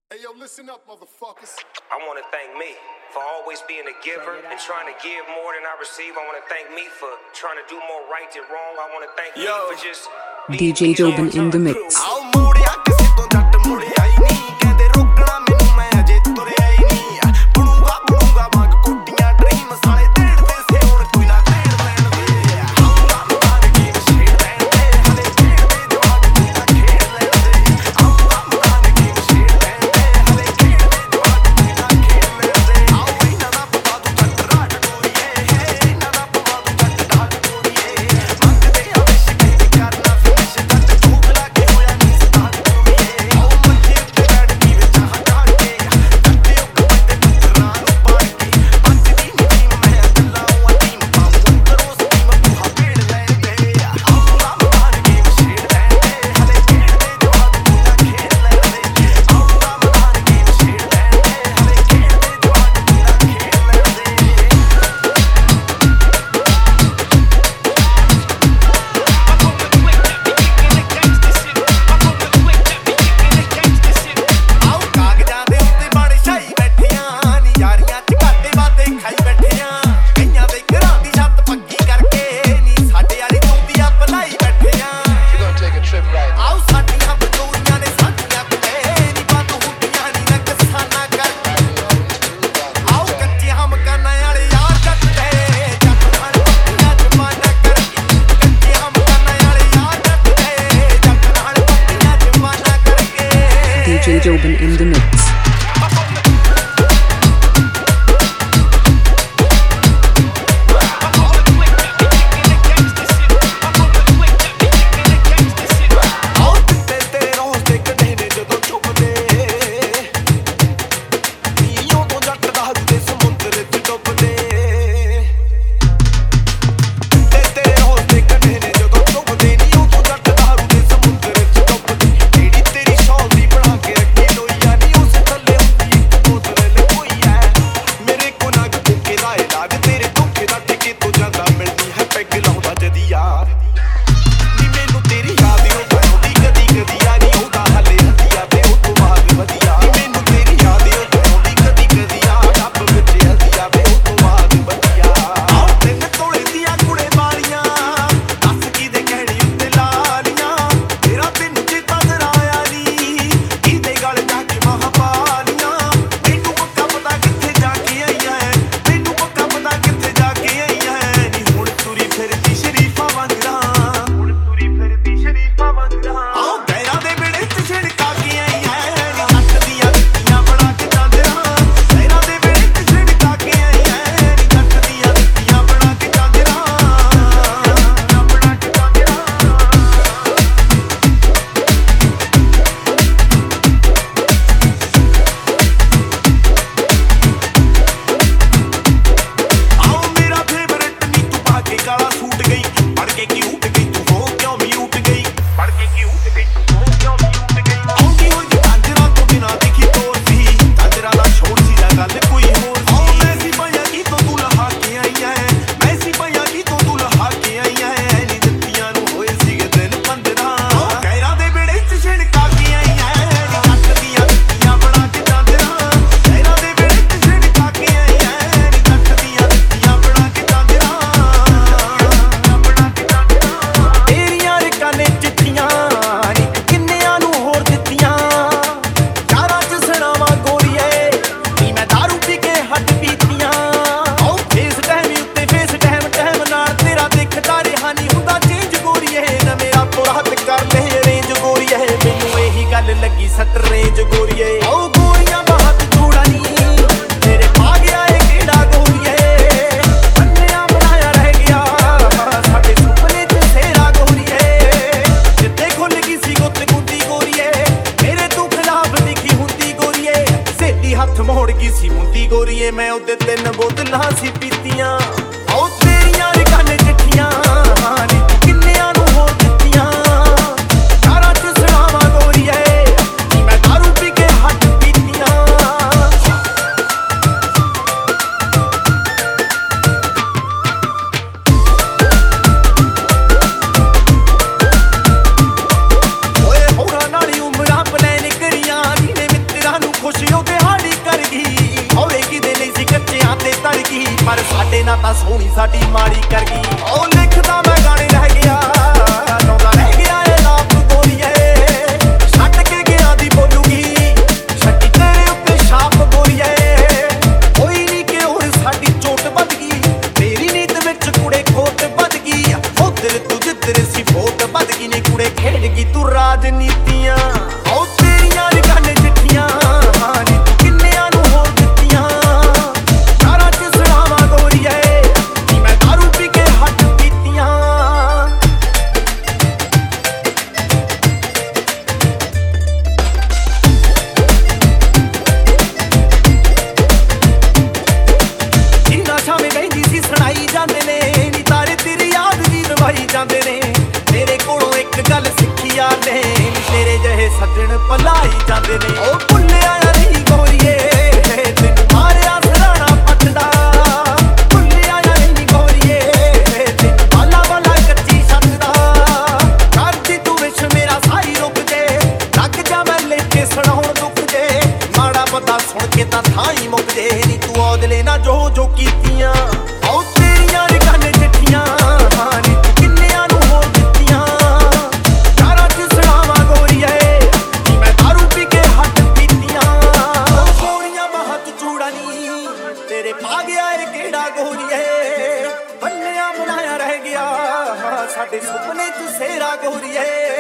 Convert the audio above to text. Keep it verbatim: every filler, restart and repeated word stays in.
Hey yo, listen up, motherfuckers. I want to thank me for always being a giver and trying to give more than I receive. I want to thank me for trying to do more right than wrong. I want to thank Yo. me for just D J Jobin in the mix. D J Jobin in the mix. मैं उदे तीन बोतलां सी पीतियां ओ तेरियां रकाने चिट्ठियां किन्नियां नूं होर दित्तियां यारां च सुणावां गोरीए मैं दारू पी के हट पीतियां ओए होरां नाल उमरां प्लैन करियां जिने मित्रां नूं ਸੋਹਣੀ ਸਾਡੀ ਮਾੜੀ ਕਰ ਗਈ ਉਹ ਲਿਖਦਾ ਮੈਂ ਗਾਣੇ ਰਹਿ ਗਿਆ ਲਾਉਂਦਾ ਰਹਿ ਗਿਆ ਇਹ ਲਾਪ ਗੋਰੀਏ ਛੱਡ ਕੇ ਗਿਆ ਦੀ ਬੋਲੂਗੀ ਛੱਡੀ ਤੇਰੇ ਉੱਤੇ ਛਾਪ ਗੋਰੀਏ ਕੋਈ ਨਹੀਂ ਕਿ ਹੁਣ ਸਾਡੀ ਚੋਟ ਵੱਧ ਗਈ ਤੇਰੀ ਨੀਤ ਵਿੱਚ ਕੁੜੇ ਖੋਟ ਵੱਧ ਗਈ ਉਧਰ ਤੂੰ ਜਿੱਧਰ ਸੀ ਫੋਟ ਵੱਧ ਗਈ ਨੇ ਕੁੜੇ ਖੇਡ ਗਈ ਤੂੰ ਰਾਜਨੀਤੀਆਂ ਉਹ ਤੇਰੀਆਂ ਰਗਾਨੇ ਚਿੱਠੀਆਂ ਨੀ ਤੂੰ ਕਿੰਨਿਆਂ ਨੂੰ ਹੋਰ ਦਿੱਤੀਆਂ ਯਾਰਾਂ ਚ ਸੜਾਵਾਂ ਗੋਰੀਏ ਨੀ ਮੈਂ ਦਾਰੂ ਪੀ ਕੇ ਹੱਟ ਪੀਤੀਆਂ ਇੰਨਾ ਛਾਵੇਂ ਬਹਿੰਦੀ ਸੀ ਸੁਣਾਈ ਜਾਂਦੇ ਨੇ ਨੀ ਤਾਰੇ ਤੇਰੀ ਯਾਦ ਵੀ ਦਵਾਈ ਜਾਂਦੇ ਨੇ ਤੇਰੇ ਕੋਲੋਂ ਇੱਕ ਗੱਲ ਸਿੱਖੀ ਯਾਰ ਨੇ ਨੀ ਤੇਰੇ ਜਿਹੇ ਸੱਜਣ ਪਲਾਈ ਜਾਂਦੇ ਨੇ ਉਹ ਭੁੱਲਿਆ ਨਹੀਂ ਗੋਰੀਏ ਤੈਨੂੰ ਮਾਰਿਆ ਸਰਾਣਾ ਪੱਟਦਾ ਭੁੱਲਿਆ ਨਹੀਂ ਗੋਰੀਏ ਤੈਨੂੰ ਬਾਲਾ ਬਾਲਾ ਕੱਚੀ ਛੱਤ ਦਾ ਕਰਦੀ ਤੂੰ ਵਿਸ਼ ਮੇਰਾ ਸਾਈ ਰੁਕ ਜੇ ਲੱਗ ਜਾ ਮੈਂ ਲੈ ਕੇ ਸੁਣਾਉਣ ਦੁੱਖ ਜੇ ਮਾੜਾ ਬੰਦਾ ਸੁਣ ਕੇ ਤਾਂ ਥਾਂ ਹੀ ਮੁੱਕ ਜੇ ਨੀ ਤੂੰ ਔਦਲੇ ਨਾ ਜੋ ਜੋ ਕੀਤੀਆਂ ਉਹ ਤੇਰੀਆਂ ਰਗਾਨੇ ਚਿੱਠੀਆਂ ਨੀ ਤੂੰ ਕਿੰਨਿਆਂ ਨੂੰ ਹੋਰ ਦਿੱਤੀਆਂ ਯਾਰਾਂ ਚ ਸੜਾਵਾਂ ਗੋਰੀਏ ਨੀ ਮੈਂ ਦਾਰੂ ਪੀ ਕੇ ਹੱਟ ਪੀਤੀਆਂ ਸੋਹਣੀਆਂ ਬਾਹਾਂ ਚ ਚੂੜਾ ਨੀ ਤੇਰੇ ਪਾ ਗਿਆ ਏ ਕਿਹੜਾ ਗੋਰੀਏ ਬੰਨਿਆ ਬਣਾਇਆ ਰਹਿ ਗਿਆ ਸਾਡੇ ਸੁਪਨੇ ਚ ਸੇਰਾ ਗੋਰੀਏ